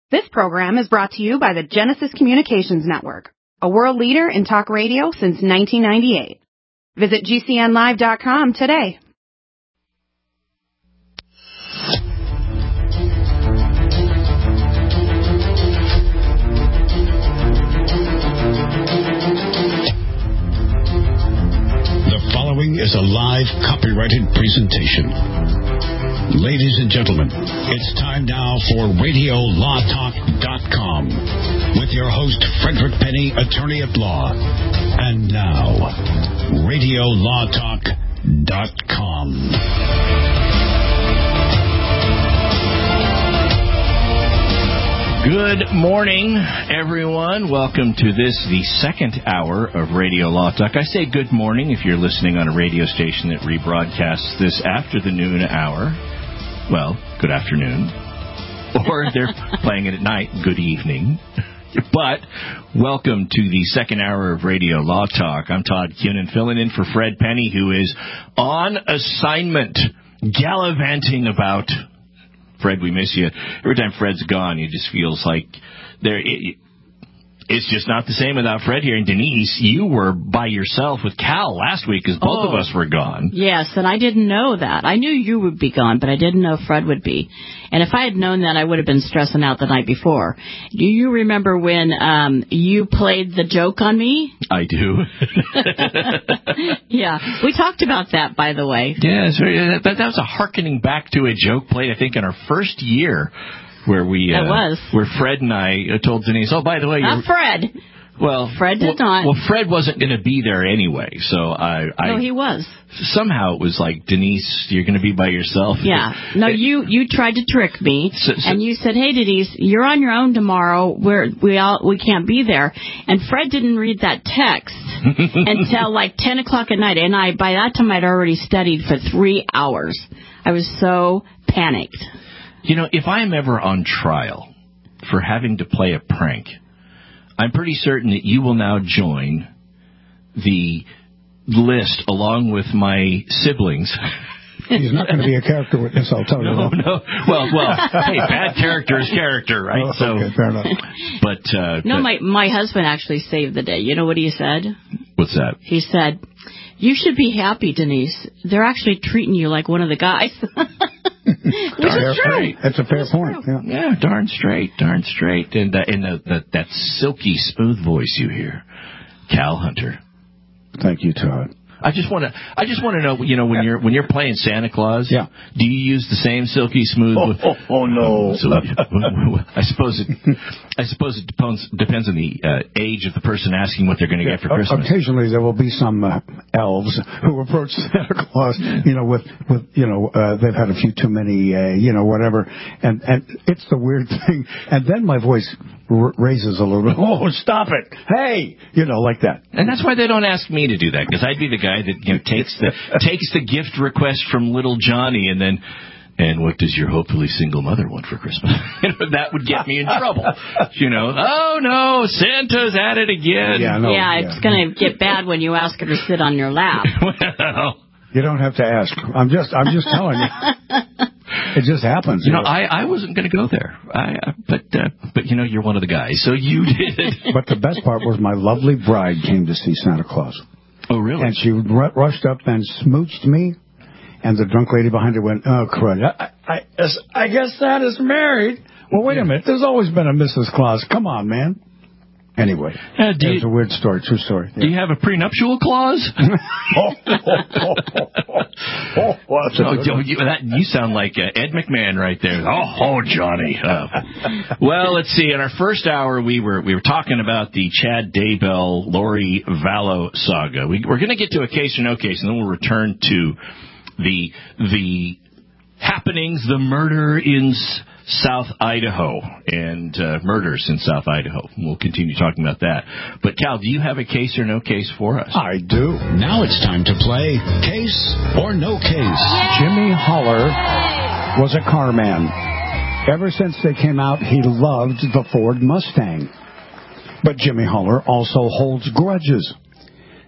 This program is brought to you by the Genesis Communications Network, a world leader in talk radio since 1998. Visit GCNlive.com today. The following is a live copyrighted presentation. Ladies and gentlemen, it's time now for RadioLawTalk.com with your host, Frederick Penny, attorney at law. And now, RadioLawTalk.com. Good morning, everyone. Welcome to the second hour of Radio Law Talk. I say good morning if you're listening on a radio station that rebroadcasts this after the noon hour. Well, good afternoon. Or if they're playing it at night, good evening. But welcome to the second hour of Radio Law Talk. I'm Todd Kunin, filling in for Fred Penny, who is on assignment, gallivanting about. Fred, we miss you. Every time Fred's gone, it just feels like it's just not the same without Fred here. And Denise, you were by yourself with Cal last week because both of us were gone. Yes, and I didn't know that. I knew you would be gone, but I didn't know Fred would be. And if I had known that, I would have been stressing out the night before. Do you remember when you played the joke on me? I do. Yeah, we talked about that, by the way. Yeah, that was a hearkening back to a joke played, I think, in our first year. Where Fred and I told Denise, oh, by the way... Not Fred. Well, Fred did not. Well, Fred wasn't going to be there anyway, so No, he was. Somehow it was like, Denise, you're going to be by yourself. Yeah. No, you tried to trick me, and you said, hey, Denise, you're on your own tomorrow. We can't be there. And Fred didn't read that text until like 10 o'clock at night, and by that time I'd already studied for 3 hours. I was so panicked. You know, if I'm ever on trial for having to play a prank, I'm pretty certain that you will now join the list along with my siblings. He's not going to be a character witness, I'll tell you. No. Well, hey, bad character is character, right? Okay, fair enough. But my husband actually saved the day. You know what he said? What's that? He said, you should be happy, Denise. They're actually treating you like one of the guys. Which is true. That's a fair point. Yeah, darn straight. And that silky smooth voice you hear, Cal Hunter. Thank you, Todd. I just want to know, you know, when you're playing Santa Claus, do you use the same silky smooth? Oh no. I suppose it depends on the age of the person asking what they're going to get for Christmas. Occasionally there will be some elves who approach Santa Claus, you know, with they've had a few too many, whatever, and it's the weird thing, and then my voice raises a little bit. Oh, stop it! Hey, like that. And that's why they don't ask me to do that, because I'd be the guy that takes the gift request from little Johnny and then. And what does your hopefully single mother want for Christmas? That would get me in trouble. Oh no, Santa's at it again. It's going to get bad when you ask her to sit on your lap. Well, you don't have to ask. I'm just telling you. It just happens. I wasn't going to go there. But you're one of the guys, so you did. But the best part was my lovely bride came to see Santa Claus. Oh, really? And she rushed up and smooched me. And the drunk lady behind her went, oh, crud. I guess Santa's married. Well, wait a minute. There's always been a Mrs. Claus. Come on, man. Anyway, it's a weird story, true story. Yeah. Do you have a prenuptial clause? You sound like Ed McMahon right there. Oh, Johnny. Well, let's see. In our first hour, we were talking about the Chad Daybell, Lori Vallow saga. We're going to get to a case or no case, and then we'll return to the happenings, the murder in South Idaho, and murders in South Idaho. We'll continue talking about that. But, Cal, do you have a case or no case for us? I do. Now it's time to play Case or No Case. Yay! Jimmy Holler was a car man. Ever since they came out, he loved the Ford Mustang. But Jimmy Holler also holds grudges.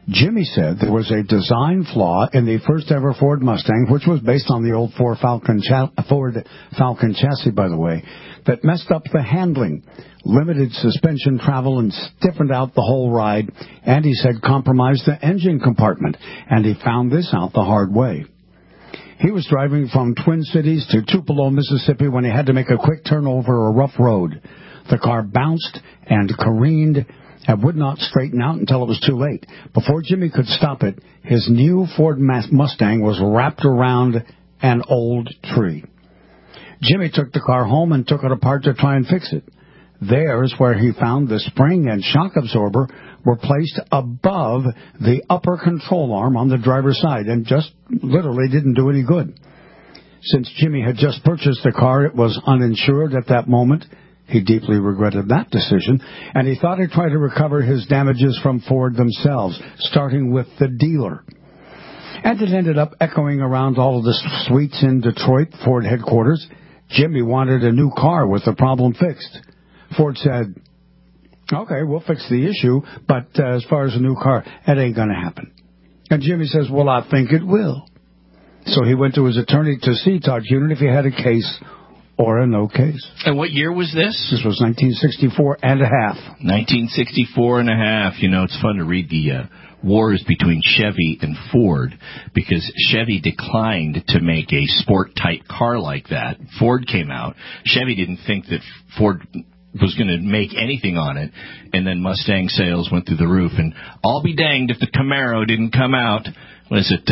Jimmy said there was a design flaw in the first ever Ford Mustang, which was based on the old Ford Falcon chassis, by the way, that messed up the handling, limited suspension travel, and stiffened out the whole ride, and he said compromised the engine compartment, and he found this out the hard way. He was driving from Twin Cities to Tupelo, Mississippi, when he had to make a quick turn over a rough road. The car bounced and careened and would not straighten out until it was too late. Before Jimmy could stop it, his new Ford Mustang was wrapped around an old tree. Jimmy took the car home and took it apart to try and fix it. There's where he found the spring and shock absorber were placed above the upper control arm on the driver's side and just literally didn't do any good. Since Jimmy had just purchased the car, it was uninsured at that moment. He deeply regretted that decision, and he thought he'd try to recover his damages from Ford themselves, starting with the dealer. And it ended up echoing around all of the suites in Detroit, Ford headquarters. Jimmy wanted a new car with the problem fixed. Ford said, okay, we'll fix the issue, but as far as a new car, that ain't going to happen. And Jimmy says, well, I think it will. So he went to his attorney to see Todd Cunin if he had a case or a no case. And what year was this? This was 1964 and a half. 1964 and a half. You know, it's fun to read the wars between Chevy and Ford, because Chevy declined to make a sport-type car like that. Ford came out. Chevy didn't think that Ford was going to make anything on it, and then Mustang sales went through the roof. And I'll be danged if the Camaro didn't come out. What is it,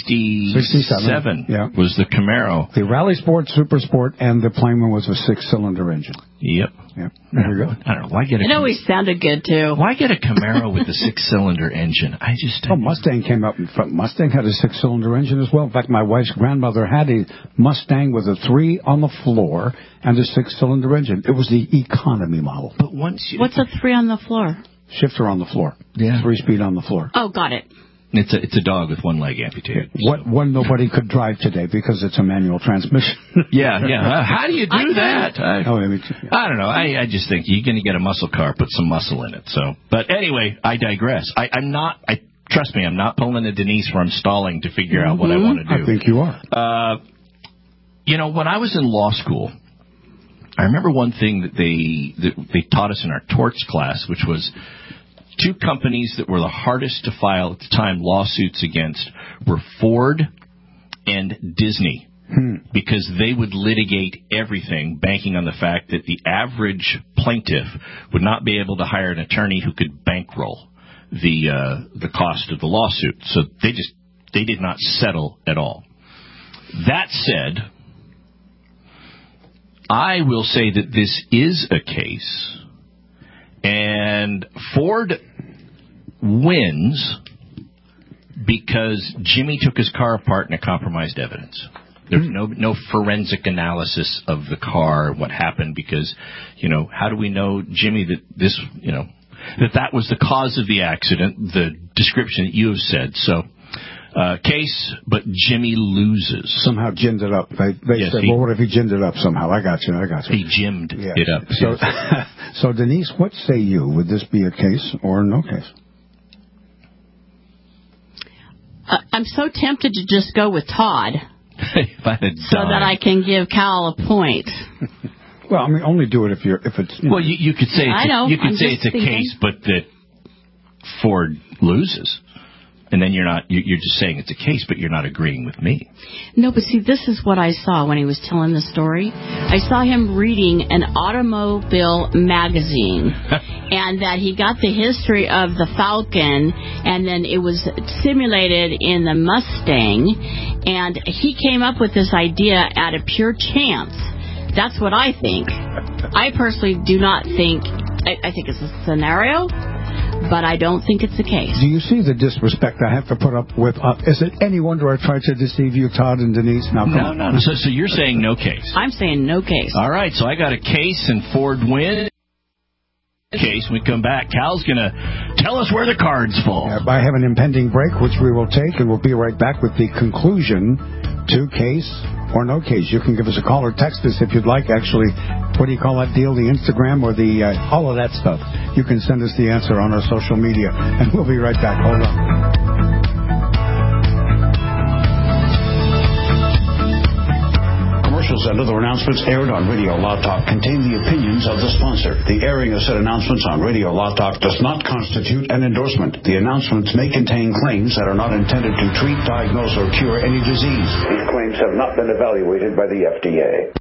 67 yeah. Was the Camaro. The Rally Sport, Super Sport, and the plain one was a 6-cylinder engine. Yep. There you go. I don't know. Why get it always sounded good, too. Why get a Camaro with a 6-cylinder engine? I just... Mustang came out in front. Mustang had a 6-cylinder engine as well. In fact, my wife's grandmother had a Mustang with a 3 on the floor and a 6-cylinder engine. It was the economy model. But once you... What's a 3 on the floor? Shifter on the floor. Yeah. 3-speed on the floor. Oh, got it. It's a dog with one leg amputated. One nobody could drive today because it's a manual transmission. Yeah. How do you do that? I don't know. I just think you're going to get a muscle car, put some muscle in it. So, but anyway, I digress. I'm not. Trust me, I'm not pulling a Denise where I'm stalling to figure out what I want to do. I think you are. When I was in law school, I remember one thing that they taught us in our torts class, which was 2 companies that were the hardest to file at the time lawsuits against were Ford and Disney, because they would litigate everything, banking on the fact that the average plaintiff would not be able to hire an attorney who could bankroll the cost of the lawsuit. So they did not settle at all. That said, I will say that this is a case. And Ford wins because Jimmy took his car apart in a compromised evidence. There's no forensic analysis of the car, what happened, because, how do we know, Jimmy, that was the cause of the accident, the description that you have said. So, case, but Jimmy loses. Somehow ginned it up. They said, well, what if he ginned it up somehow? I got you. He gimmed it up. So, Denise, what say you? Would this be a case or no case? I'm so tempted to just go with Todd. If I had so that I can give Cal a point. Well, I mean, only do it if it's... Well, you could say it's a case, but that Ford loses. And then you're just saying it's a case, but you're not agreeing with me. No, but see, this is what I saw when he was telling the story. I saw him reading an automobile magazine, and that he got the history of the Falcon, and then it was simulated in the Mustang, and he came up with this idea out of pure chance. That's what I think. I personally do not think... I think it's a scenario, but I don't think it's the case. Do you see the disrespect I have to put up with? Is it any wonder I tried to deceive you, Todd and Denise? Now, no. So you're saying no case? I'm saying no case. All right, so I got a case and Ford wins. Case when we come back, Cal's going to tell us where the cards fall. I have an impending break, which we will take, and we'll be right back with the conclusion to case or no case. You can give us a call or text us if you'd like. Actually, what do you call that deal? The Instagram or the all of that stuff. You can send us the answer on our social media, and we'll be right back. Hold on. Commercials and other announcements aired on Radio Law Talk contain the opinions of the sponsor. The airing of said announcements on Radio Law Talk does not constitute an endorsement. The announcements may contain claims that are not intended to treat, diagnose, or cure any disease. These claims have not been evaluated by the FDA.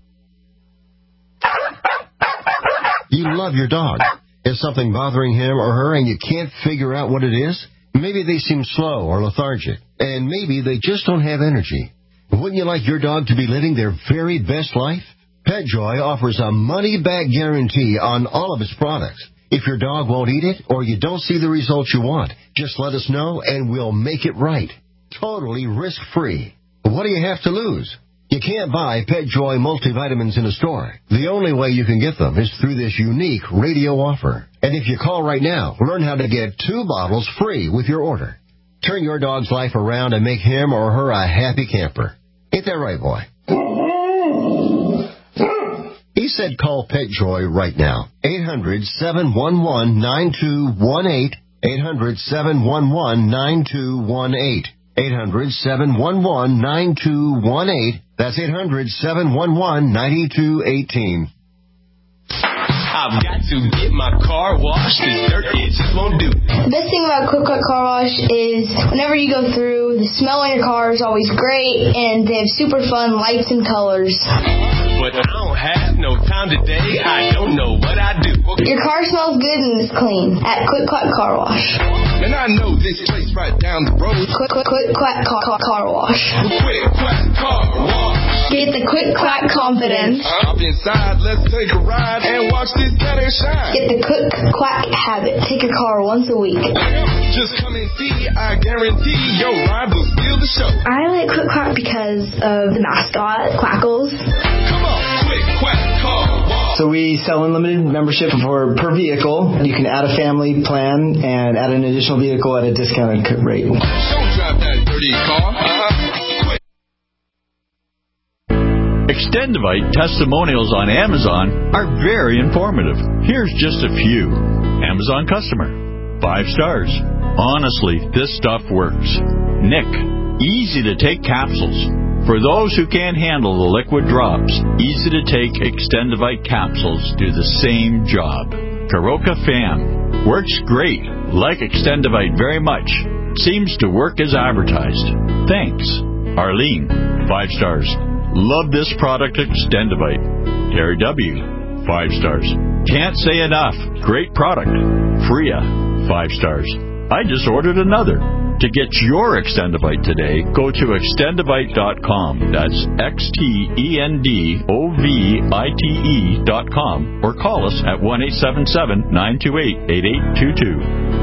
You love your dog. Is something bothering him or her and you can't figure out what it is? Maybe they seem slow or lethargic, and maybe they just don't have energy. Wouldn't you like your dog to be living their very best life? PetJoy offers a money-back guarantee on all of its products. If your dog won't eat it or you don't see the results you want, just let us know and we'll make it right. Totally risk-free. What do you have to lose? You can't buy PetJoy multivitamins in a store. The only way you can get them is through this unique radio offer. And if you call right now, learn how to get 2 bottles free with your order. Turn your dog's life around and make him or her a happy camper. Ain't that right, boy? He said call PetJoy right now. 800-711-9218. 800-711-9218. 800-711-9218. That's 800-711-9218. I've got to get my car washed. This dirt, it just won't do. The best thing about Quick Quack Car Wash is whenever you go through, the smell in your car is always great, and they have super fun lights and colors. But I don't have no time today. I don't know what I do. Your car smells good and is clean at Quick Quack Car Wash. And I know this place right down the road. Quick Quack Car Wash. Quick Quack Car Wash. Get the Quick Quack confidence. Hop inside, let's take a ride and watch this cat shine. Get the Quick Quack habit. Take your car once a week. Just come and see. I guarantee your ride will steal the show. I like Quick Quack because of the mascot, Quackles. Come on, Quick Quack Car Wash. So we sell unlimited membership per vehicle. You can add a family plan and add an additional vehicle at a discounted rate. Don't drive that dirty car. Extendivite testimonials on Amazon are very informative. Here's just a few. Amazon customer. 5 stars. Honestly, this stuff works. Nick. Easy to take capsules. For those who can't handle the liquid drops, easy to take Extendivite capsules do the same job. Karoka Fam. Works great. Like Extendivite very much. Seems to work as advertised. Thanks. Arlene. 5 stars. Love this product, Extendivite. Terry W. 5 stars. Can't say enough. Great product. Freya. 5 stars. I just ordered another. To get your Extendivite today, go to extendivite.com. That's XTENDOVITE.com or call us at 1-877-928-8822.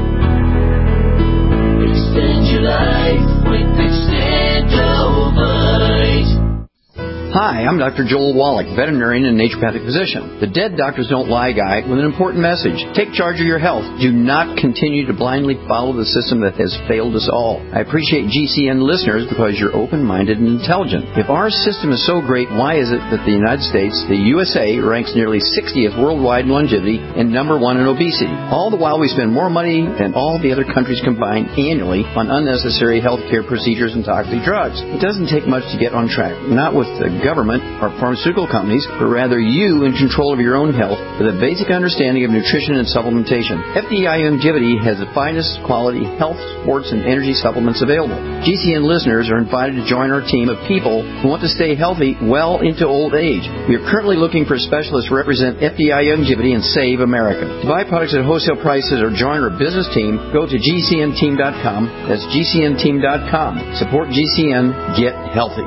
Extend your life with Extendovite. Hi, I'm Dr. Joel Wallach, veterinarian and naturopathic physician. The Dead Doctors Don't Lie guy with an important message. Take charge of your health. Do not continue to blindly follow the system that has failed us all. I appreciate GCN listeners because you're open-minded and intelligent. If our system is so great, why is it that the United States, the USA, ranks nearly 60th worldwide in longevity and number 1 in obesity? All the while we spend more money than all the other countries combined annually on unnecessary healthcare procedures and toxic drugs. It doesn't take much to get on track. Not with the government or pharmaceutical companies, but rather you in control of your own health with a basic understanding of nutrition and supplementation. FDI Longevity has the finest quality health, sports, and energy supplements available. GCN listeners are invited to join our team of people who want to stay healthy well into old age. We are currently looking for specialists to represent FDI Longevity and Save America. To buy products at wholesale prices or join our business team, go to GCNteam.com. That's GCNteam.com. Support GCN. Get healthy.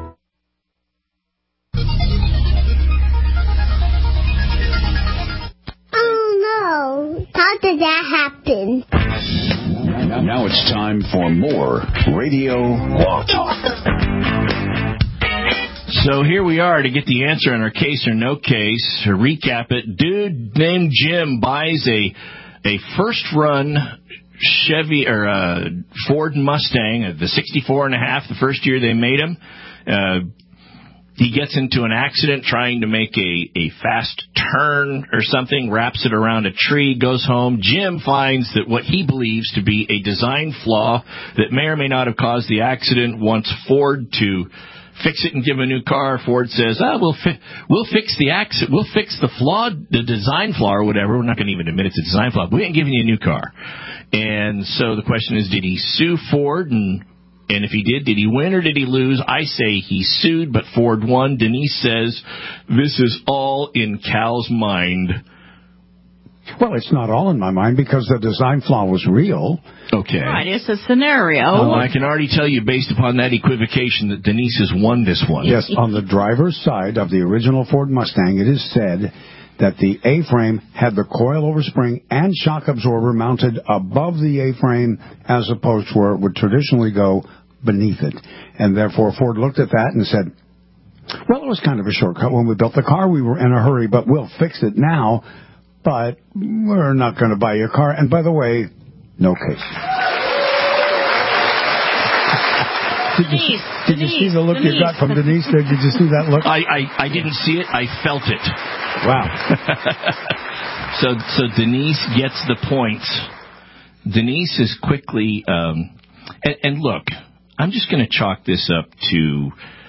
How did that happen? Now it's time for more Radio Law Talk. So here we are to get the answer on our case or no case. To recap it, dude named Jim buys a first-run Chevy or Ford Mustang, the 64.5, the first year they made them. He gets into an accident trying to make a fast turn or something, wraps it around a tree, goes home. Jim finds that what he believes to be a design flaw that may or may not have caused the accident, wants Ford to fix it and give him a new car. Ford says, we'll fix the accident. We'll fix the design flaw or whatever. We're not going to even admit it's a design flaw. But we ain't giving you a new car. And so the question is, did he sue Ford? And if he did he win or did he lose? I say he sued, but Ford won. Denise says this is all in Cal's mind. Well, it's not all in my mind because the design flaw was real. Okay. Right, it's a scenario. I can already tell you, based upon that equivocation, that Denise has won this one. Yes, on the driver's side of the original Ford Mustang, it is said that the A-frame had the coilover spring and shock absorber mounted above the A-frame as opposed to where it would traditionally go beneath it. And therefore, Ford looked at that and said, well, it was kind of a shortcut. When we built the car, we were in a hurry, but we'll fix it now. But we're not going to buy your car. And by the way, no case. Did you see the look you got from Denise there? Did you see that look? I didn't see it. I felt it. Wow. So Denise gets the points. Denise is quickly... and look, I'm just going to chalk this up to...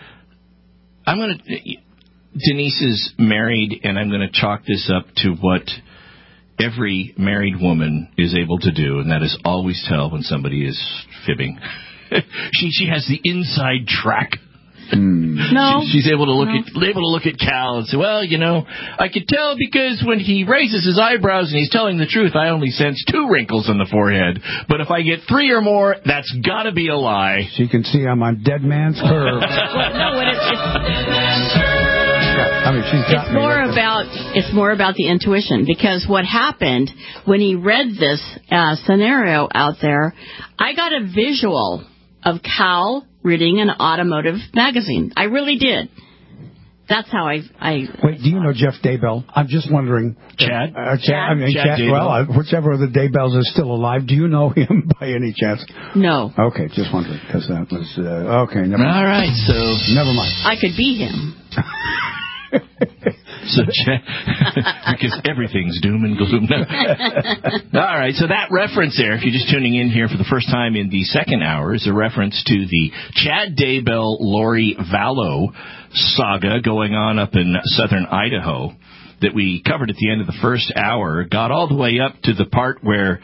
Denise is married, and I'm going to chalk this up to what every married woman is able to do, and that is always tell when somebody is fibbing. She has the inside track. No, she's able to look at Cal and say, well, I could tell because when he raises his eyebrows and he's telling the truth, I only sense 2 wrinkles on the forehead. But if I get 3 or more, that's got to be a lie. She can see I'm on dead man's curve. It's more about the intuition, because what happened when he read this scenario out there, I got a visual of Cal reading an automotive magazine. I really did. That's how I Wait, do you know Jeff Daybell? I'm just wondering. Chad? Chad well, whichever of the Daybells is still alive. Do you know him by any chance? No. Okay, just wondering, because that was... okay, never mind. All right, so... Never mind. I could be him. Because everything's doom and gloom. All right, so that reference there, if you're just tuning in here for the first time in the second hour, is a reference to the Chad Daybell, Lori Vallow saga going on up in southern Idaho that we covered at the end of the first hour. Got all the way up to the part where,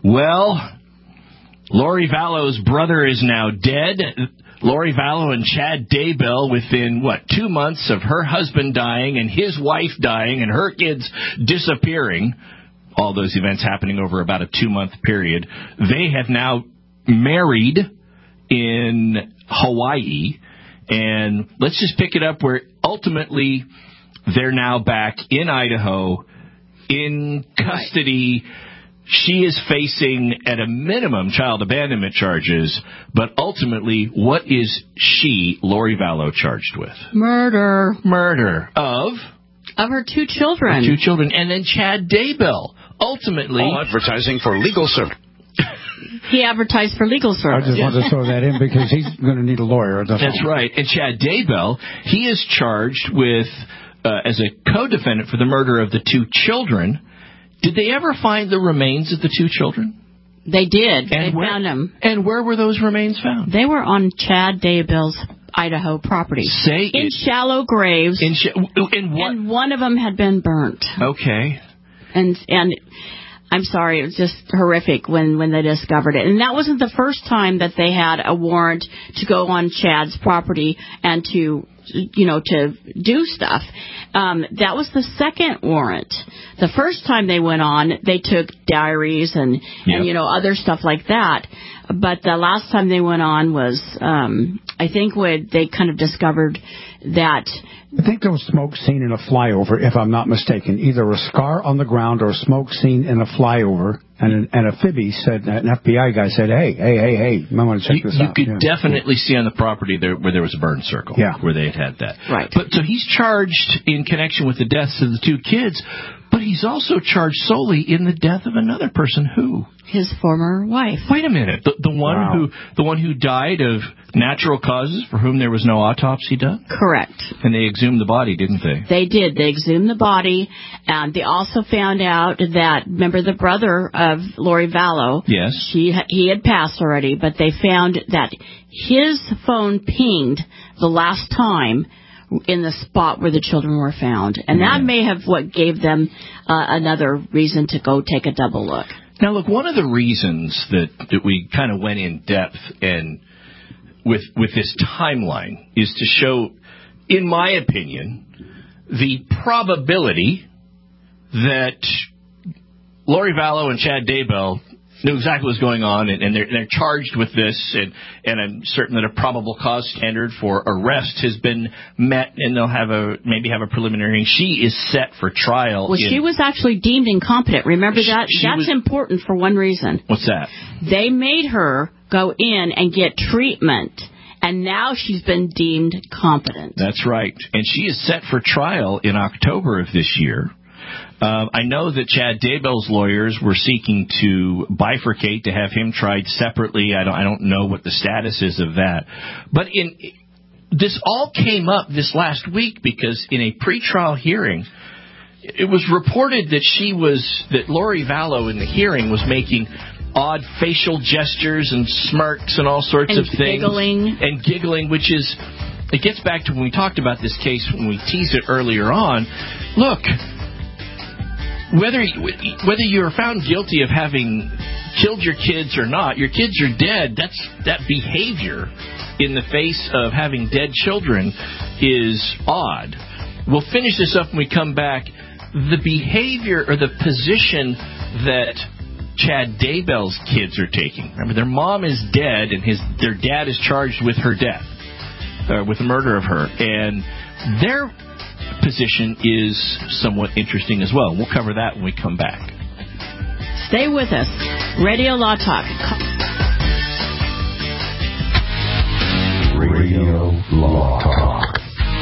Lori Vallow's brother is now dead. Lori Vallow and Chad Daybell, within, 2 months of her husband dying and his wife dying and her kids disappearing, all those events happening over about a 2-month period, they have now married in Hawaii. And let's just pick it up where ultimately they're now back in Idaho in custody. She is facing, at a minimum, child abandonment charges, but ultimately, what is she, Lori Vallow, charged with? Murder. Of her 2 children. And then Chad Daybell, ultimately... All advertising for legal service. He advertised for legal service. I just wanted to throw that in because he's going to need a lawyer. That's right. And Chad Daybell, he is charged with, as a co-defendant for the murder of the 2 children... Did they ever find the remains of the 2 children? They did. They found them. And where were those remains found? They were on Chad Daybell's Idaho property. In shallow graves. And one of them had been burnt. Okay. And I'm sorry, it was just horrific when they discovered it. And that wasn't the first time that they had a warrant to go on Chad's property and to do stuff. That was the second warrant. The first time they went on, they took diaries and other stuff like that. But the last time they went on was, I think they kind of discovered that... I think there was smoke seen in a flyover, if I'm not mistaken. Either a scar on the ground or smoke seen in a flyover. And a Fibby said, an FBI guy said, hey, I want to check this out. You could definitely see on the property there where there was a burn circle, where they had that. Right. But so he's charged in connection with the deaths of the 2 kids. But he's also charged solely in the death of another person. Who? His former wife. Wait a minute. The one who died of natural causes, for whom there was no autopsy done? Correct. And they exhumed the body, didn't they? They did. They exhumed the body, and they also found out that, remember the brother of Lori Vallow? Yes. He had passed already, but they found that his phone pinged the last time in the spot where the children were found. And that may have what gave them another reason to go take a double look. Now, look, one of the reasons that we kind of went in depth and with this timeline is to show, in my opinion, the probability that Lori Vallow and Chad Daybell knew exactly what was going on, and they're charged with this, and I'm certain that a probable cause standard for arrest has been met, and they'll maybe have a preliminary. She is set for trial. Well, she was actually deemed incompetent. Remember that? That's important for one reason. What's that? They made her go in and get treatment, and now she's been deemed competent. That's right. And she is set for trial in October of this year. I know that Chad Daybell's lawyers were seeking to bifurcate, to have him tried separately. I don't know what the status is of that. But this all came up this last week because in a pretrial hearing, it was reported that Lori Vallow in the hearing was making odd facial gestures and smirks and all sorts of things. And giggling, which is, it gets back to when we talked about this case, when we teased it earlier on. Look, whether you are found guilty of having killed your kids or not, your kids are dead. That behavior in the face of having dead children is odd. We'll finish this up when we come back. The behavior or the position that Chad Daybell's kids are taking. Remember, their mom is dead and their dad is charged with her death, with the murder of her, and their position is somewhat interesting as well. We'll cover that when we come back. Stay with us. Radio Law Talk. Radio Law Talk.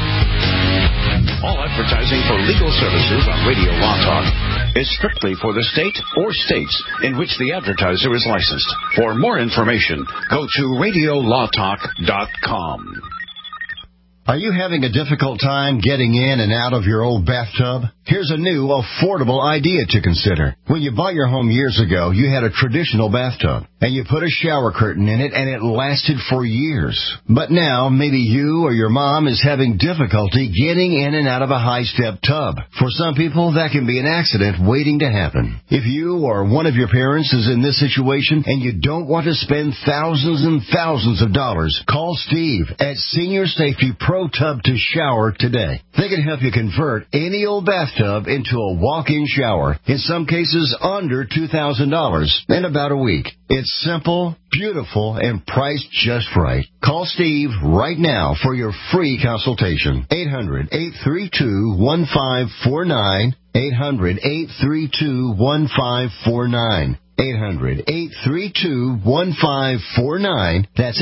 All advertising for legal services on Radio Law Talk is strictly for the state or states in which the advertiser is licensed. For more information, go to radiolawtalk.com. Are you having a difficult time getting in and out of your old bathtub? Here's a new, affordable idea to consider. When you bought your home years ago, you had a traditional bathtub, and you put a shower curtain in it, and it lasted for years. But now, maybe you or your mom is having difficulty getting in and out of a high-step tub. For some people, that can be an accident waiting to happen. If you or one of your parents is in this situation and you don't want to spend thousands and thousands of dollars, call Steve at Senior Safety Pro Tub to Shower today. They can help you convert any old bathtub into a walk-in shower, in some cases under $2,000, in about a week. It's simple, beautiful, and priced just right. Call Steve right now for your free consultation. 800-832-1549. 800-832-1549. 800-832-1549. That's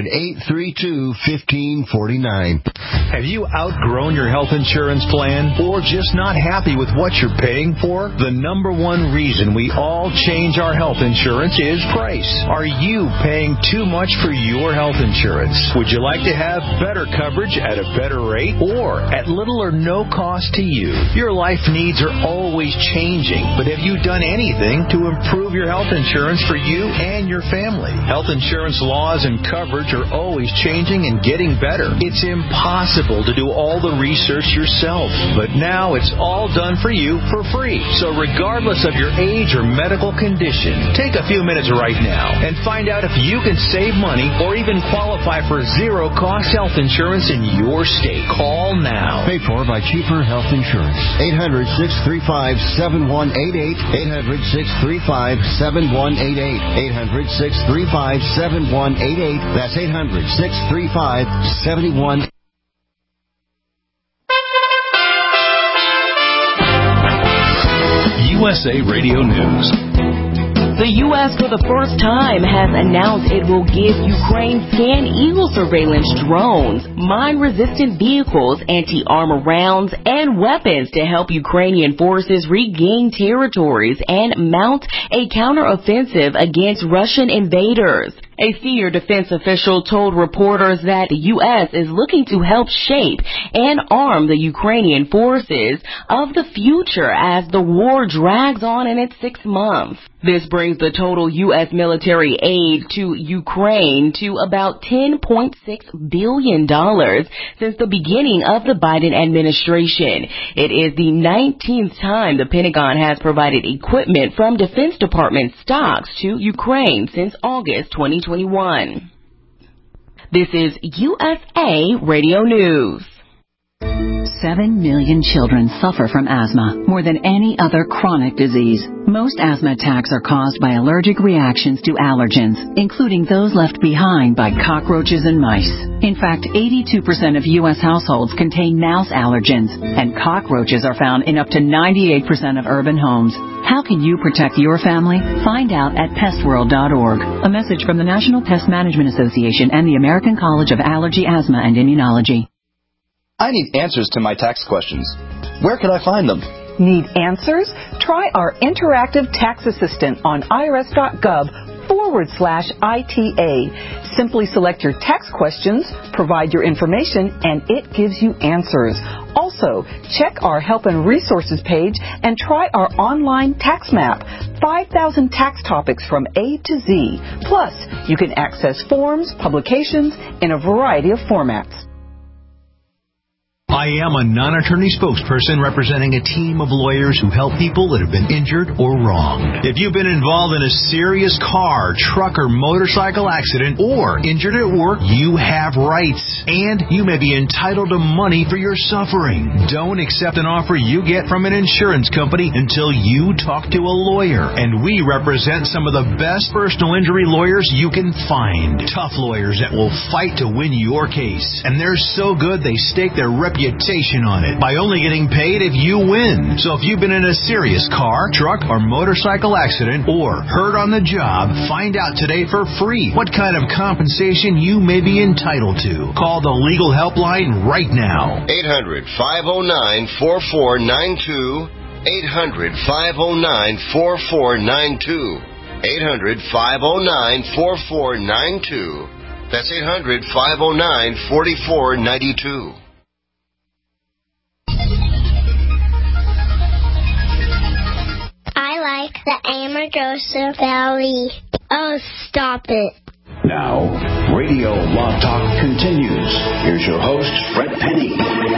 800-832-1549. Have you outgrown your health insurance plan or just not happy with what you're paying for? The number one reason we all change our health insurance is price. Are you paying too much for your health insurance? Would you like to have better coverage at a better rate or at little or no cost to you? Your life needs are always changing, but have you done anything to improve your health insurance for you and your family? Health insurance laws and coverage are always changing and getting better. It's impossible to do all the research yourself, but now it's all done for you for free. So regardless of your age or medical condition, take a few minutes right now and find out if you can save money or even qualify for zero-cost health insurance in your state. Call now. Paid for by Cheaper Health Insurance. 800-635-7188. 800-635-7188. 800-635-7188. That's 800-635-7188. USA Radio News. The U.S. for the first time has announced it will give Ukraine Scan Eagle surveillance drones, mine-resistant vehicles, anti-armor rounds, and weapons to help Ukrainian forces regain territories and mount a counteroffensive against Russian invaders. A senior defense official told reporters that the U.S. is looking to help shape and arm the Ukrainian forces of the future as the war drags on in its 6th month. This brings the total U.S. military aid to Ukraine to about $10.6 billion since the beginning of the Biden administration. It is the 19th time the Pentagon has provided equipment from Defense Department stocks to Ukraine since August 2021. This is USA Radio News. 7 million children suffer from asthma, more than any other chronic disease. Most asthma attacks are caused by allergic reactions to allergens, including those left behind by cockroaches and mice. In fact, 82% of U.S. households contain mouse allergens, and cockroaches are found in up to 98% of urban homes. How can you protect your family? Find out at pestworld.org. A message from the National Pest Management Association and the American College of Allergy, Asthma, and Immunology. I need answers to my tax questions. Where can I find them? Need answers? Try our interactive tax assistant on irs.gov/ITA. Simply select your tax questions, provide your information, and it gives you answers. Also, check our Help and Resources page and try our online tax map. 5,000 tax topics from A to Z. Plus, you can access forms, publications in a variety of formats. I am a non-attorney spokesperson representing a team of lawyers who help people that have been injured or wronged. If you've been involved in a serious car, truck, or motorcycle accident or injured at work, you have rights, and you may be entitled to money for your suffering. Don't accept an offer you get from an insurance company until you talk to a lawyer, and we represent some of the best personal injury lawyers you can find. Tough lawyers that will fight to win your case, and they're so good they stake their reputation on it by only getting paid if you win. So if you've been in a serious car, truck, or motorcycle accident or hurt on the job, find out today for free what kind of compensation you may be entitled to. Call the legal helpline right now. 800-509-4492. 800-509-4492. 800-509-4492. That's 800-509-4492. I like the Amargosa Valley. Oh, stop it. Now, Radio Law Talk continues. Here's your host, Fred Penny.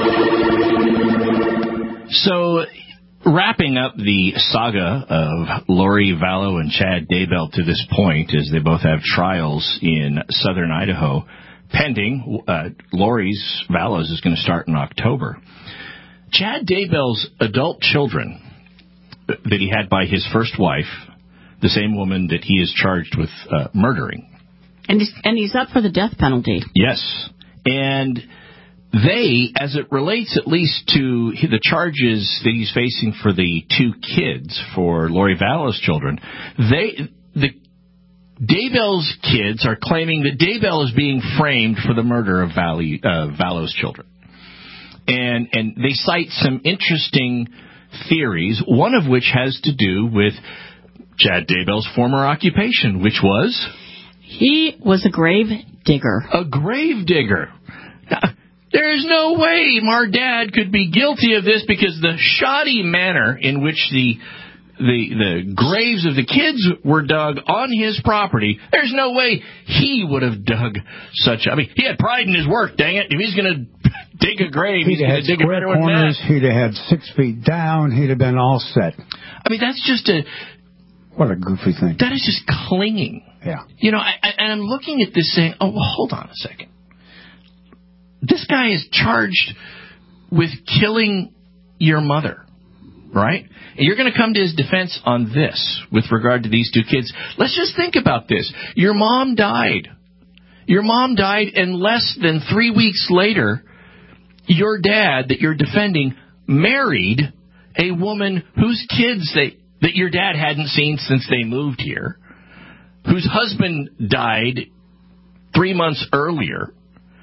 So, wrapping up the saga of Lori Vallow and Chad Daybell to this point, as they both have trials in southern Idaho pending. Lori's, Vallow's, is going to start in October. Chad Daybell's adult children that he had by his first wife, the same woman that he is charged with murdering. And he's up for the death penalty. Yes. And they, as it relates at least to the charges that he's facing for the 2 kids, for Lori Vallow's children, the Daybell's kids are claiming that Daybell is being framed for the murder of Vallow's children. And they cite some interesting theories, one of which has to do with Chad Daybell's former occupation, which was? He was a grave digger. A grave digger. Now, there is no way our dad could be guilty of this, because the shoddy manner in which the graves of the kids were dug on his property, there's no way he would have dug such. I mean, he had pride in his work, dang it. If he's going to dig a grave, he's going to dig a better one than that. He'd have had 6 feet down. He'd have been all set. I mean, that's just what a goofy thing. That is just clinging. Yeah. You know, I'm looking at this saying, oh, well, hold on a second. This guy is charged with killing your mother, right? And you're going to come to his defense on this with regard to these 2 kids. Let's just think about this. Your mom died. Your mom died, and less than 3 weeks later, your dad that you're defending married a woman whose kids that your dad hadn't seen since they moved here, whose husband died 3 months earlier.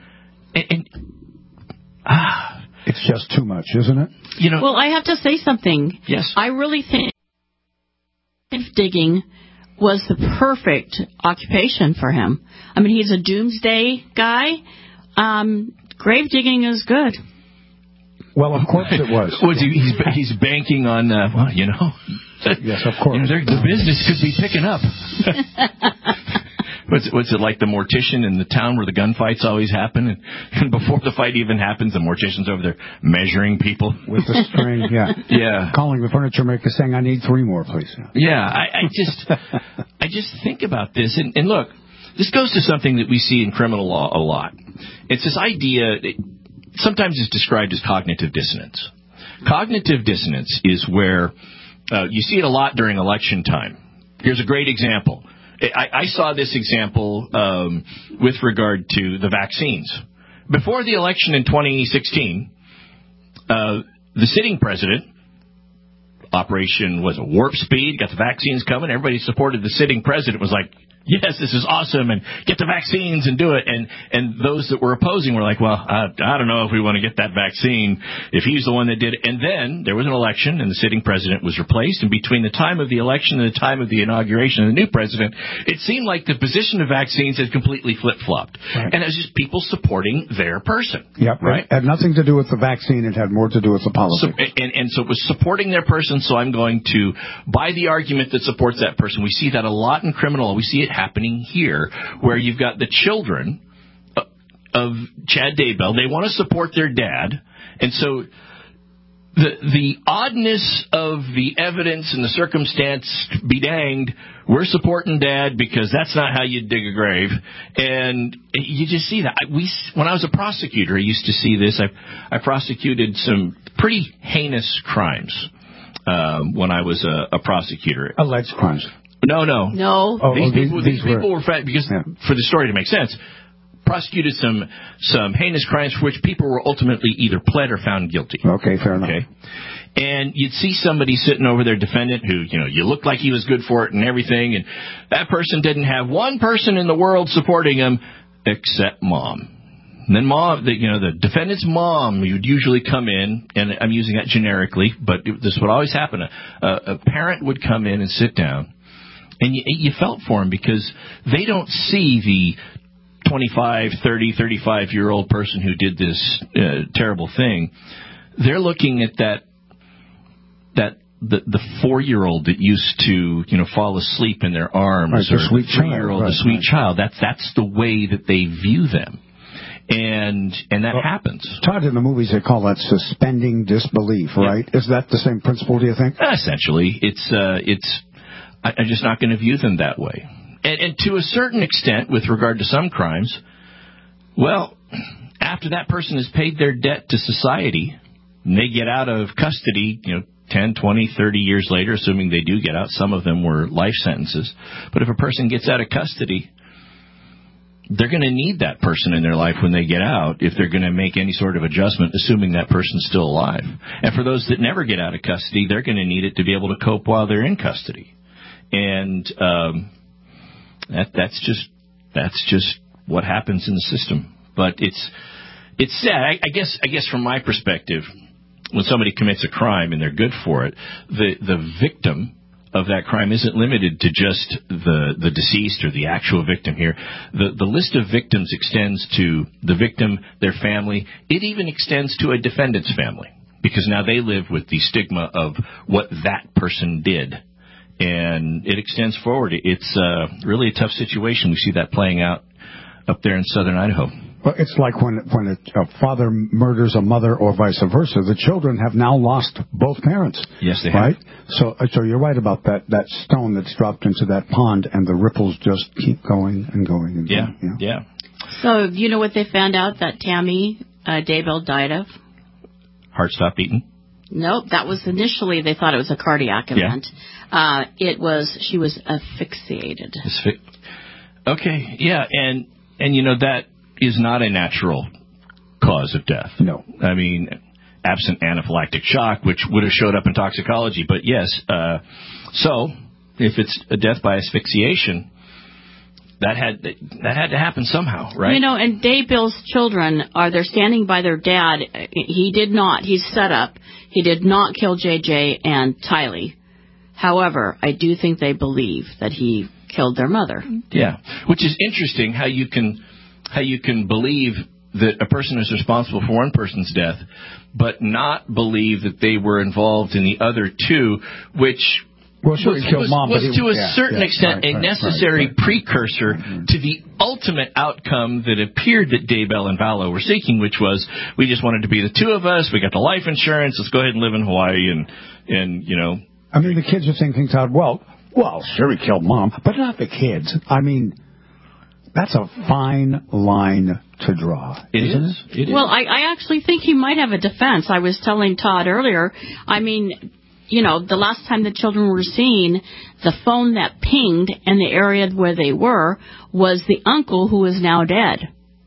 It's just too much, isn't it? Well, I have to say something. Yes. I really think grave digging was the perfect occupation for him. I mean, he's a doomsday guy. Grave digging is good. Well, of course it was. He's banking on, Yes, of course. The business could be picking up. What's it like, the mortician in the town where the gunfights always happen? And before the fight even happens, the mortician's over there measuring people. With the string, yeah. Yeah. Calling the furniture maker saying, I need 3 more, please. Yeah, I just think about this. And look, this goes to something that we see in criminal law a lot. It's this idea, sometimes it's described as cognitive dissonance. Cognitive dissonance is where you see it a lot during election time. Here's a great example. I saw this example with regard to the vaccines. Before the election in 2016, the sitting president, operation was a warp speed, got the vaccines coming. Everybody supported the sitting president, was like, yes, this is awesome, and get the vaccines and do it. And those that were opposing were like, well, I don't know if we want to get that vaccine if he's the one that did it. And then there was an election, and the sitting president was replaced. And between the time of the election and the time of the inauguration of the new president, it seemed like the position of vaccines had completely flip-flopped. Right. And it was just people supporting their person. Yep. Right? It had nothing to do with the vaccine. It had more to do with the politics. So it was supporting their person, so I'm going to buy the argument that supports that person. We see that a lot in criminal law. We see it happening here, where you've got the children of Chad Daybell. They want to support their dad, and so the oddness of the evidence and the circumstance be danged, we're supporting dad because that's not how you dig a grave. And you just see that. When I was a prosecutor, I used to see this. I prosecuted some pretty heinous crimes when I was a prosecutor. Alleged crimes. No. These people were because for the story to make sense, prosecuted some heinous crimes for which people were ultimately either pled or found guilty. Okay, fair enough. Okay. And you'd see somebody sitting over their defendant who, you looked like he was good for it and everything, and that person didn't have one person in the world supporting him except mom. And then mom, the defendant's mom would usually come in, and I'm using that generically, but this would always happen. A parent would come in and sit down. And you felt for them because they don't see the 25, 30, 35-year-old person who did this terrible thing. They're looking at the 4-year-old that used to fall asleep in their arms, right, or the 3-year-old, the sweet child. That's the way that they view them. And that happens. Todd, in the movies they call that suspending disbelief, right? Yeah. Is that the same principle, do you think? Essentially, I'm just not going to view them that way. And to a certain extent, with regard to some crimes, well, after that person has paid their debt to society, and they get out of custody, 10, 20, 30 years later, assuming they do get out. Some of them were life sentences. But if a person gets out of custody, they're going to need that person in their life when they get out if they're going to make any sort of adjustment, assuming that person's still alive. And for those that never get out of custody, they're going to need it to be able to cope while they're in custody. And that's just what happens in the system. But it's sad. I guess from my perspective, when somebody commits a crime and they're good for it, the victim of that crime isn't limited to just the deceased or the actual victim here. The list of victims extends to the victim, their family. It even extends to a defendant's family, because now they live with the stigma of what that person did. And it extends forward. It's really a tough situation. We see that playing out up there in southern Idaho. Well, it's like when a father murders a mother or vice versa. The children have now lost both parents. Yes, they have. Right? So you're right about that stone that's dropped into that pond, and the ripples just keep going and going and going. Yeah. So you know what they found out that Tammy Daybell died of? Heart stopped beating? Nope, that was initially they thought it was a cardiac event. Yeah. She was asphyxiated. Okay, yeah, and that is not a natural cause of death. No. I mean, absent anaphylactic shock, which would have showed up in toxicology. But yes, so if it's a death by asphyxiation, that had to happen somehow, right? You know, and Daybill's children they're standing by their dad. He did not. He's set up. He did not kill JJ and Tylee. However, I do think they believe that he killed their mother. Yeah, which is interesting how you can believe that a person is responsible for one person's death, but not believe that they were involved in the other two, which was to a certain extent a necessary precursor to the ultimate outcome that appeared that Daybell and Vallow were seeking, which was, we just wanted to be the two of us, we got the life insurance, let's go ahead and live in Hawaii, and you know. I mean, the kids are thinking, Todd, well, sure, he killed Mom, but not the kids. I mean, that's a fine line to draw. Isn't it? Well, I actually think he might have a defense. I was telling Todd earlier, I mean, you know, the last time the children were seen, the phone that pinged in the area where they were was the uncle who is now dead.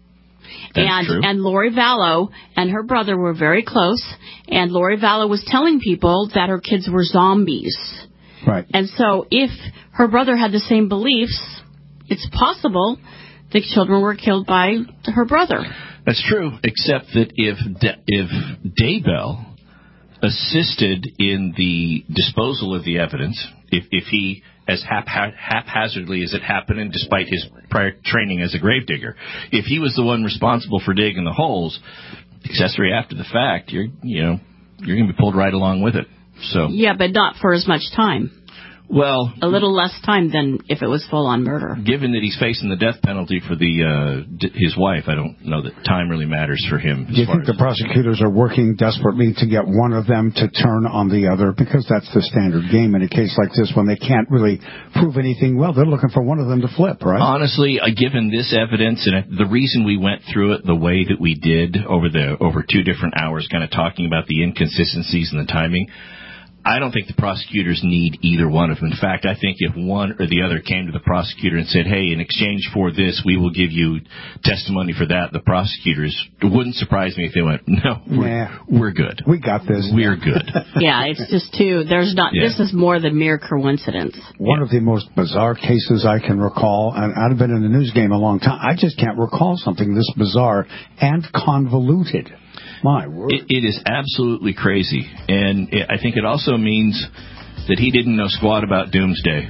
That's true. And Lori Vallow and her brother were very close, and Lori Vallow was telling people that her kids were zombies. Right. And so if her brother had the same beliefs, it's possible the children were killed by her brother. That's true, except that if Daybell assisted in the disposal of the evidence, if he, as haphazardly as it happened, and despite his prior training as a gravedigger, if he was the one responsible for digging the holes, accessory after the fact, you're going to be pulled right along with it. So yeah, but not for as much time. Well, a little less time than if it was full-on murder. Given that he's facing the death penalty for his wife, I don't know that time really matters for him. Do you think the prosecutors are working desperately to get one of them to turn on the other? Because that's the standard game in a case like this, when they can't really prove anything. Well, they're looking for one of them to flip, right? Honestly, given this evidence and the reason we went through it the way that we did over 2 different hours, kind of talking about the inconsistencies and the timing, I don't think the prosecutors need either one of them. In fact, I think if one or the other came to the prosecutor and said, hey, in exchange for this, we will give you testimony for that, the prosecutors, it wouldn't surprise me if they went, no, we're good. We got this. We're good. Yeah, it's just this is more than mere coincidence. One of the most bizarre cases I can recall, and I've been in the news game a long time, I just can't recall something this bizarre and convoluted. My word. It is absolutely crazy. And I think it also means that he didn't know squat about doomsday.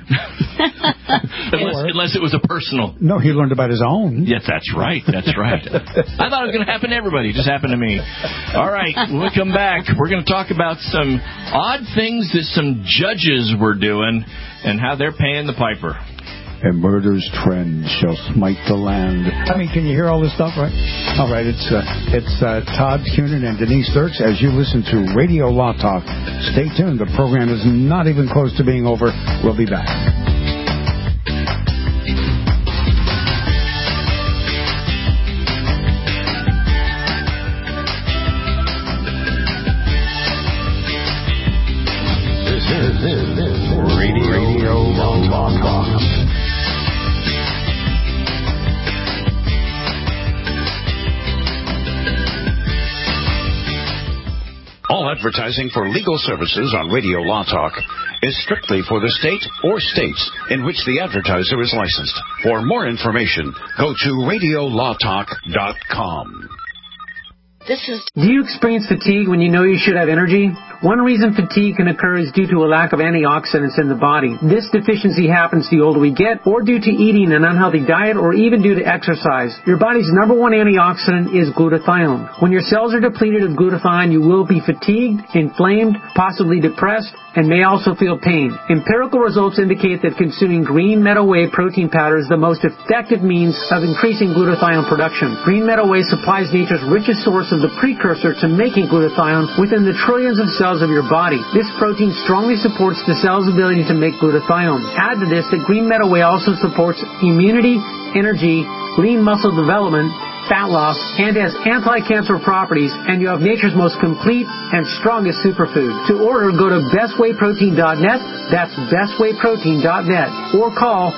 unless it was a personal. No, he learned about his own. Yes, that's right. That's right. I thought it was going to happen to everybody. It just happened to me. All right, when we come back, we're going to talk about some odd things that some judges were doing and how they're paying the piper. And murder's trend shall smite the land. I mean, can you hear all this stuff, right? All right, it's Todd Cunin and Denise Dirks as you listen to Radio Law Talk. Stay tuned. The program is not even close to being over. We'll be back. This is Radio Law Talk. All advertising for legal services on Radio Law Talk is strictly for the state or states in which the advertiser is licensed. For more information, go to radiolawtalk.com. Do you experience fatigue when you know you should have energy? One reason fatigue can occur is due to a lack of antioxidants in the body. This deficiency happens the older we get, or due to eating an unhealthy diet, or even due to exercise. Your body's number one antioxidant is glutathione. When your cells are depleted of glutathione, you will be fatigued, inflamed, possibly depressed, and may also feel pain. Empirical results indicate that consuming green meadow whey protein powder is the most effective means of increasing glutathione production. Green meadow whey supplies nature's richest source of the precursor to making glutathione within the trillions of cells of your body. This protein strongly supports the cell's ability to make glutathione. Add to this that green meadow whey also supports immunity, energy, lean muscle development, fat loss, and has anti-cancer properties, and you have nature's most complete and strongest superfood. To order, go to bestwayprotein.net, that's bestwayprotein.net, or call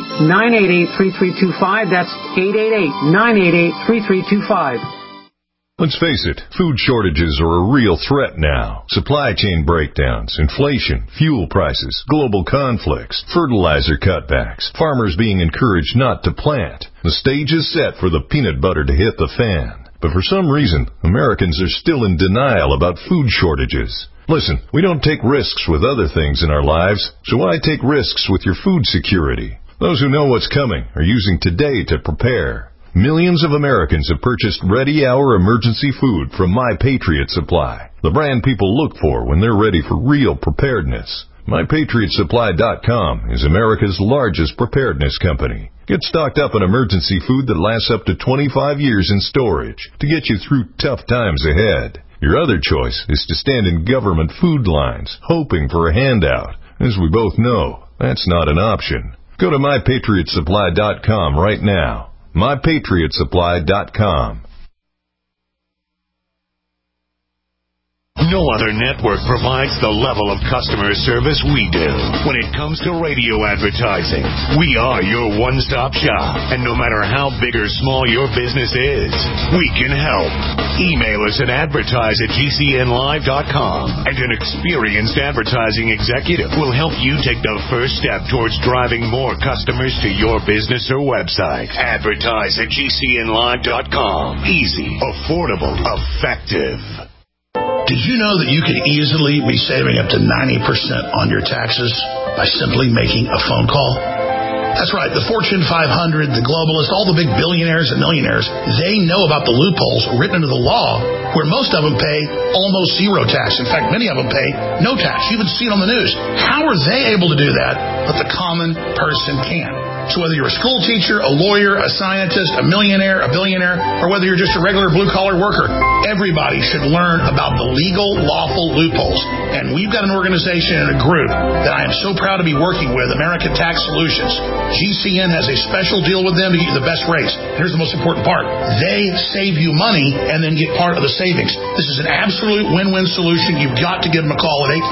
888-988-3325, that's 888-988-3325. Let's face it, food shortages are a real threat now. Supply chain breakdowns, inflation, fuel prices, global conflicts, fertilizer cutbacks, farmers being encouraged not to plant. The stage is set for the peanut butter to hit the fan. But for some reason, Americans are still in denial about food shortages. Listen, we don't take risks with other things in our lives, so why take risks with your food security? Those who know what's coming are using today to prepare. Millions of Americans have purchased ready-hour emergency food from My Patriot Supply, the brand people look for when they're ready for real preparedness. MyPatriotSupply.com is America's largest preparedness company. Get stocked up on emergency food that lasts up to 25 years in storage to get you through tough times ahead. Your other choice is to stand in government food lines, hoping for a handout. As we both know, that's not an option. Go to MyPatriotSupply.com right now. MyPatriotSupply.com. No other network provides the level of customer service we do. When it comes to radio advertising, we are your one-stop shop. And no matter how big or small your business is, we can help. Email us at advertise@gcnlive.com, and an experienced advertising executive will help you take the first step towards driving more customers to your business or website. Advertise@gcnlive.com. Easy, affordable, effective. Did you know that you can easily be saving up to 90% on your taxes by simply making a phone call? That's right. The Fortune 500, the globalists, all the big billionaires and millionaires, they know about the loopholes written into the law where most of them pay almost zero tax. In fact, many of them pay no tax. You even see it on the news. How are they able to do that, but the common person can't? So whether you're a school teacher, a lawyer, a scientist, a millionaire, a billionaire, or whether you're just a regular blue-collar worker, everybody should learn about the legal, lawful loopholes. And we've got an organization and a group that I am so proud to be working with, American Tax Solutions. GCN has a special deal with them to get you the best rates. Here's the most important part. They save you money and then get part of the savings. This is an absolute win-win solution. You've got to give them a call at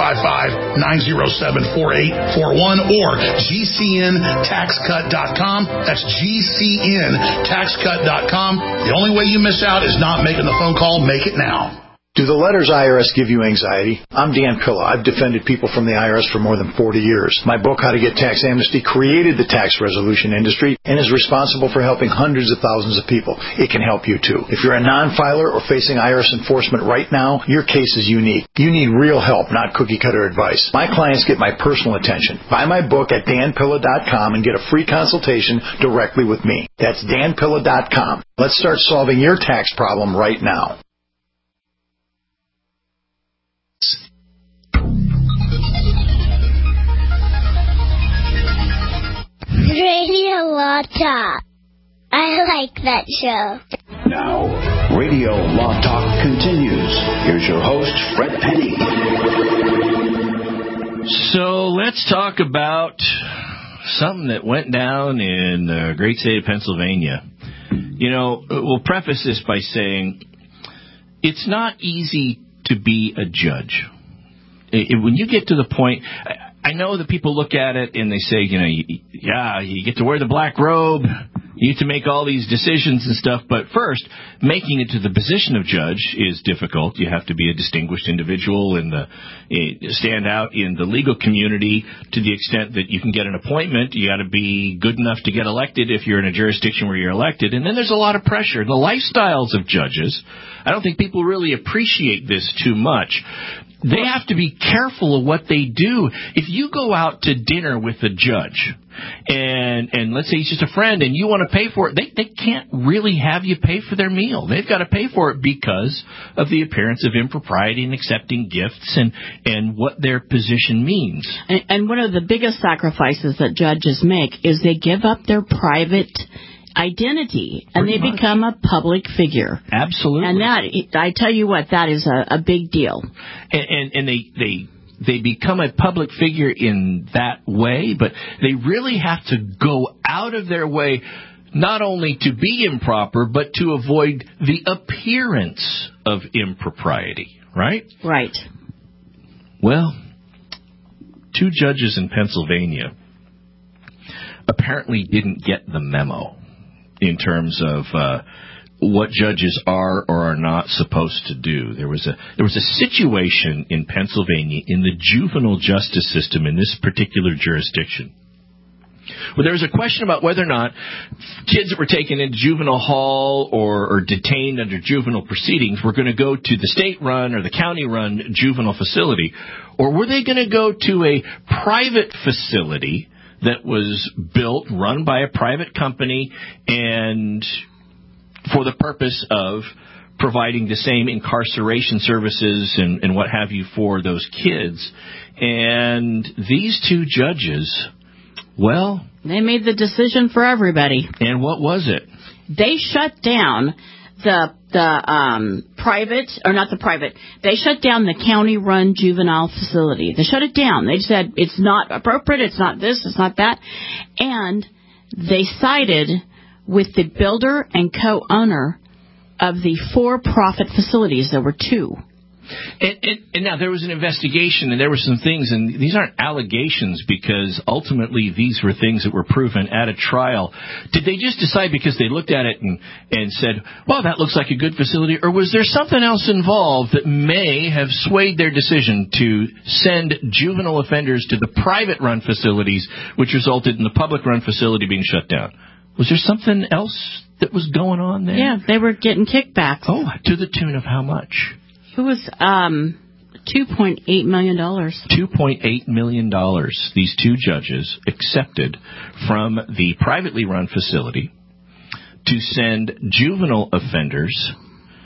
855-907-4841 or GCNTaxCut.com. That's GCNTaxCut.com. The only way you miss out is not making the phone call. Make it now. Do the letters IRS give you anxiety? I'm Dan Pilla. I've defended people from the IRS for more than 40 years. My book, How to Get Tax Amnesty, created the tax resolution industry and is responsible for helping hundreds of thousands of people. It can help you too. If you're a non-filer or facing IRS enforcement right now, your case is unique. You need real help, not cookie-cutter advice. My clients get my personal attention. Buy my book at danpilla.com and get a free consultation directly with me. That's danpilla.com. Let's start solving your tax problem right now. Radio Law Talk. I like that show. Now, Radio Law Talk continues. Here's your host, Fred Penny. So let's talk about something that went down in the great state of Pennsylvania. You know, we'll preface this by saying it's not easy to be a judge. When you get to the point, I know that people look at it and they say, you know, you get to wear the black robe, you get to make all these decisions and stuff, but first, making it to the position of judge is difficult. You have to be a distinguished individual and stand out in the legal community to the extent that you can get an appointment. You got to be good enough to get elected if you're in a jurisdiction where you're elected. And then there's a lot of pressure. The lifestyles of judges, I don't think people really appreciate this too much. They have to be careful of what they do. If you go out to dinner with a judge, and let's say he's just a friend, and you want to pay for it, they can't really have you pay for their meal. They've got to pay for it because of the appearance of impropriety in accepting gifts and what their position means. And one of the biggest sacrifices that judges make is they give up their private identity, and they become a public figure. Absolutely. And that, I tell you what, that is a big deal. And they become a public figure in that way, but they really have to go out of their way not only to be improper, but to avoid the appearance of impropriety, right? Right. Well, 2 judges in Pennsylvania apparently didn't get the memo in terms of what judges are or are not supposed to do. There was a situation in Pennsylvania in the juvenile justice system in this particular jurisdiction, well, there was a question about whether or not kids that were taken into juvenile hall or detained under juvenile proceedings were going to go to the state-run or the county-run juvenile facility, or were they going to go to a private facility that was built, run by a private company, and for the purpose of providing the same incarceration services and what have you for those kids. And these two judges, well, they made the decision for everybody. And what was it? They shut down the private, or not the private, they shut down the county-run juvenile facility. They shut it down. They said it's not appropriate, it's not this, it's not that. And they sided with the builder and co-owner of the for-profit facilities. There were two. And now there was an investigation, and there were some things, and these aren't allegations because ultimately these were things that were proven at a trial. Did they just decide because they looked at it and said, well, that looks like a good facility, or was there something else involved that may have swayed their decision to send juvenile offenders to the private-run facilities, which resulted in the public-run facility being shut down? Was there something else that was going on there? Yeah, they were getting kickbacks. Oh, to the tune of how much? It was $2.8 million. $2.8 million these two judges accepted from the privately run facility to send juvenile offenders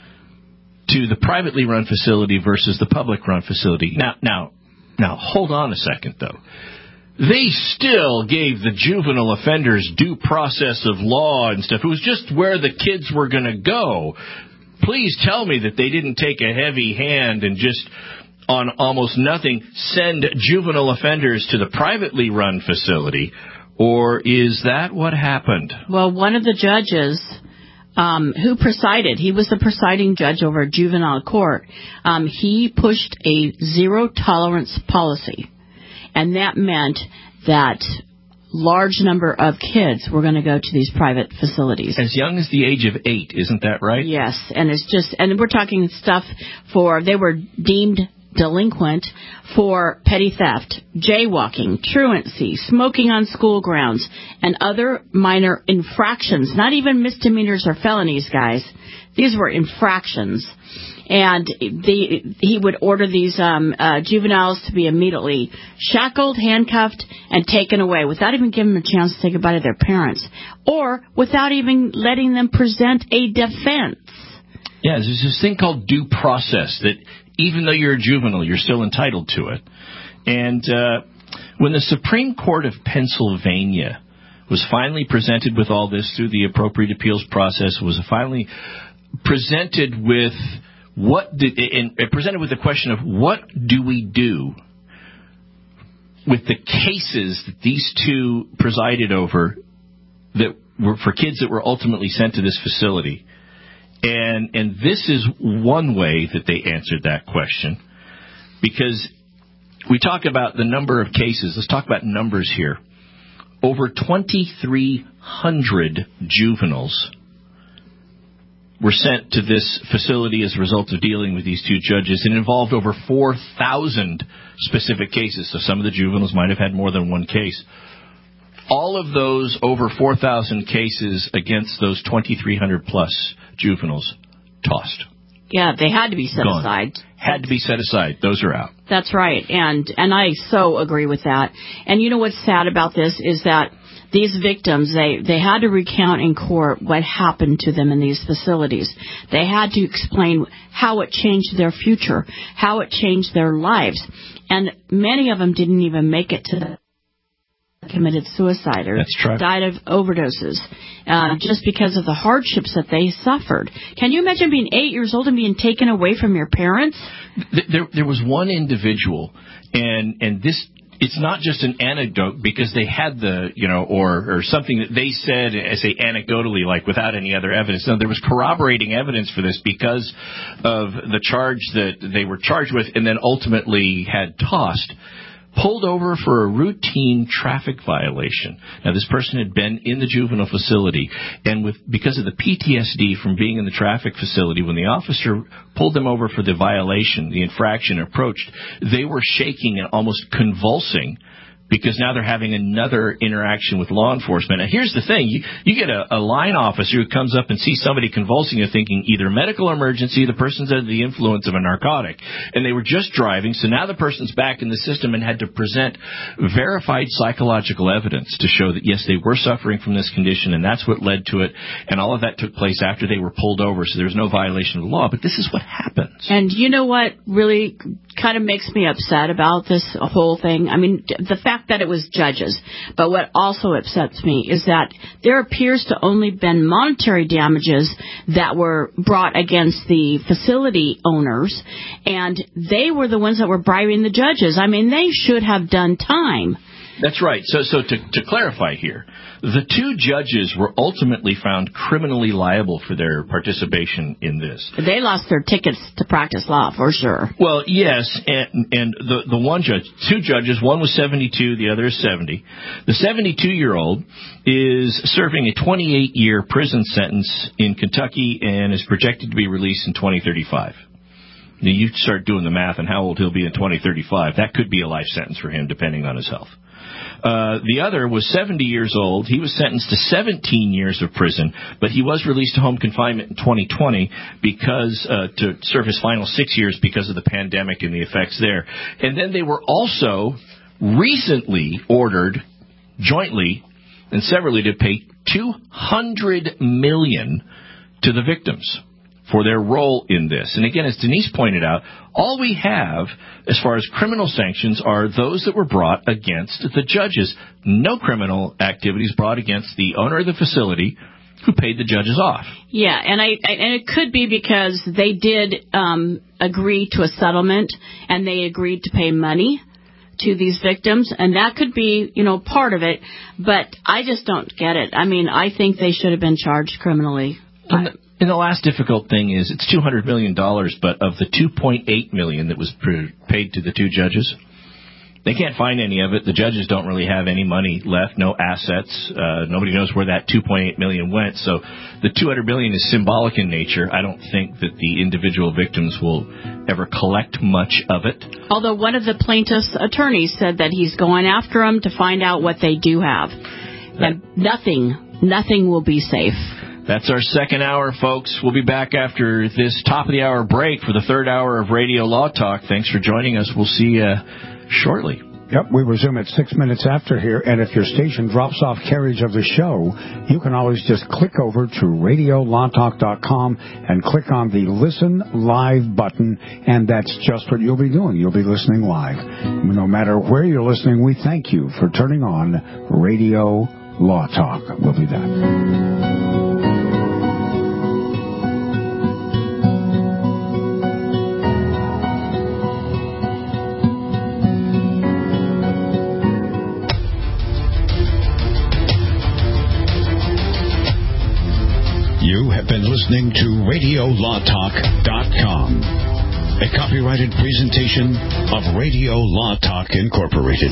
to the privately run facility versus the public run facility. Now, hold on a second, though. They still gave the juvenile offenders due process of law and stuff. It was just where the kids were going to go. Please tell me that they didn't take a heavy hand and just, on almost nothing, send juvenile offenders to the privately run facility. Or is that what happened? Well, one of the judges who presided, he was the presiding judge over juvenile court, he pushed a zero-tolerance policy. And that meant that large number of kids were going to go to these private facilities. As young as the age of 8, isn't that right? Yes, and it's just, and we're talking stuff for, they were deemed delinquent for petty theft, jaywalking, truancy, smoking on school grounds, and other minor infractions. Not even misdemeanors or felonies, guys. These were infractions. And he would order these juveniles to be immediately shackled, handcuffed, and taken away without even giving them a chance to say goodbye to their parents, or without even letting them present a defense. Yeah, there's this thing called due process that even though you're a juvenile, you're still entitled to it. And when the Supreme Court of Pennsylvania was finally presented with all this through the appropriate appeals process, was finally presented with presented with the question of what do we do with the cases that these two presided over that were for kids that were ultimately sent to this facility. And this is one way that they answered that question, because we talk about the number of cases. Let's talk about numbers here. Over 2,300 juveniles were sent to this facility as a result of dealing with these two judges. It involved over 4,000 specific cases, so some of the juveniles might have had more than one case. All of those over 4,000 cases against those 2,300-plus juveniles tossed. Yeah, they had to be set aside. Had to be set aside. Those are out. That's right, and I so agree with that. And you know what's sad about this is that these victims, they had to recount in court what happened to them in these facilities. They had to explain how it changed their future, how it changed their lives. And many of them didn't even make it to the committed suicide or died of overdoses just because of the hardships that they suffered. Can you imagine being 8 years old and being taken away from your parents? There was one individual, and this, it's not just an anecdote because they had the, or something that they said, I say anecdotally, like without any other evidence. No, there was corroborating evidence for this because of the charge that they were charged with and then ultimately had tossed. pulled over for a routine traffic violation. Now, this person had been in the juvenile facility, and because of the PTSD from being in the traffic facility, when the officer pulled them over for the violation, the infraction approached, they were shaking and almost convulsing, because now they're having another interaction with law enforcement. Now, here's the thing. You get a line officer who comes up and sees somebody convulsing and thinking either medical emergency, the person's under the influence of a narcotic, and they were just driving, so now the person's back in the system and had to present verified psychological evidence to show that, yes, they were suffering from this condition, and that's what led to it, and all of that took place after they were pulled over, so there was no violation of the law. But this is what happens. And you know what really kind of makes me upset about this whole thing? I mean, the fact that it was judges. But what also upsets me is that there appears to only been monetary damages that were brought against the facility owners, and they were the ones that were bribing the judges. I mean, they should have done time. That's right. So to clarify here, the two judges were ultimately found criminally liable for their participation in this. They lost their tickets to practice law, for sure. Well, yes, and the one judge, two judges, one was 72, the other is 70. The 72-year-old is serving a 28-year prison sentence in Kentucky and is projected to be released in 2035. Now, you start doing the math on how old he'll be in 2035. That could be a life sentence for him, depending on his health. The other was 70 years old. He was sentenced to 17 years of prison, but he was released to home confinement in 2020 to serve his final 6 years because of the pandemic and the effects there. And then they were also recently ordered jointly and severally to pay $200 million to the victims for their role in this. And again, as Denise pointed out, all we have as far as criminal sanctions are those that were brought against the judges. No criminal activities brought against the owner of the facility who paid the judges off. Yeah, and it could be because they did agree to a settlement and they agreed to pay money to these victims, and that could be, part of it, but I just don't get it. I mean, I think they should have been charged criminally. And the last difficult thing is it's $200 million, but of the $2.8 million that was paid to the two judges, they can't find any of it. The judges don't really have any money left, no assets. Nobody knows where that $2.8 million went. So the $200 million is symbolic in nature. I don't think that the individual victims will ever collect much of it. Although one of the plaintiff's attorneys said that he's going after them to find out what they do have. And nothing will be safe. That's our second hour, folks. We'll be back after this top-of-the-hour break for the third hour of Radio Law Talk. Thanks for joining us. We'll see you shortly. Yep, we resume at 6 minutes after here, and if your station drops off carriage of the show, you can always just click over to RadioLawTalk.com and click on the Listen Live button, and that's just what you'll be doing. You'll be listening live. No matter where you're listening, we thank you for turning on Radio Law Talk. We'll be back. You have been listening to RadioLawTalk.com, a copyrighted presentation of Radio Law Talk Incorporated.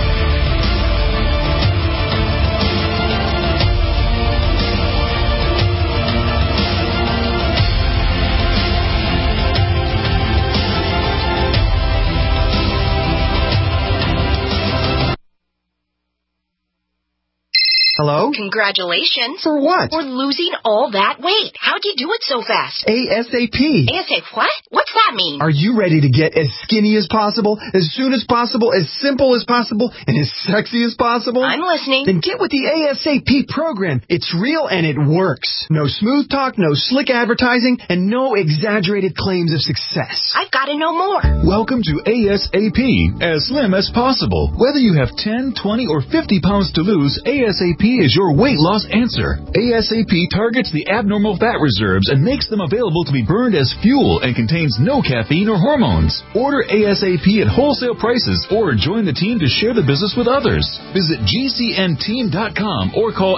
Hello? Congratulations. For what? For losing all that weight. How'd you do it so fast? ASAP. ASAP what? What's that mean? Are you ready to get as skinny as possible, as soon as possible, as simple as possible, and as sexy as possible? I'm listening. Then get with the ASAP program. It's real and it works. No smooth talk, no slick advertising, and no exaggerated claims of success. I've got to know more. Welcome to ASAP, as slim as possible. Whether you have 10, 20, or 50 pounds to lose, ASAP ASAP is your weight loss answer. ASAP targets the abnormal fat reserves and makes them available to be burned as fuel and contains no caffeine or hormones. Order ASAP at wholesale prices or join the team to share the business with others. Visit GCNteam.com or call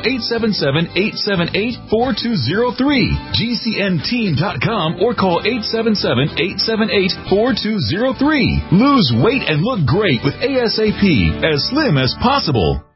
877-878-4203. GCNteam.com or call 877-878-4203. Lose weight and look great with ASAP, as slim as possible.